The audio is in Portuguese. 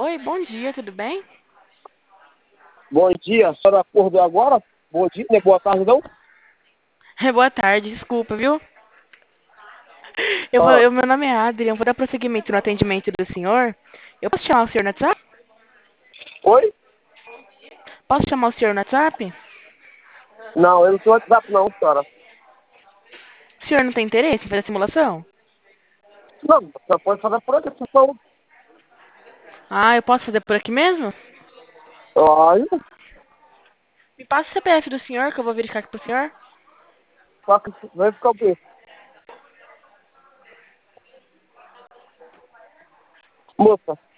Oi, bom dia, tudo bem? Bom dia, a senhora acordou agora? Bom dia, né? Boa tarde, não? Boa tarde, desculpa, viu? Ah, Meu nome é Adrian, vou dar prosseguimento no atendimento do senhor. Eu posso chamar o senhor no WhatsApp? oi? Posso chamar o senhor no WhatsApp? Não, eu não tenho WhatsApp não, senhora. O senhor não tem interesse em fazer a simulação? Não, a senhora pode fazer por aqui, por favor. Ah, eu posso fazer por aqui mesmo? Olha, Me passa o CPF do senhor que eu vou verificar aqui pro senhor. só que vai ficar o quê? Moça,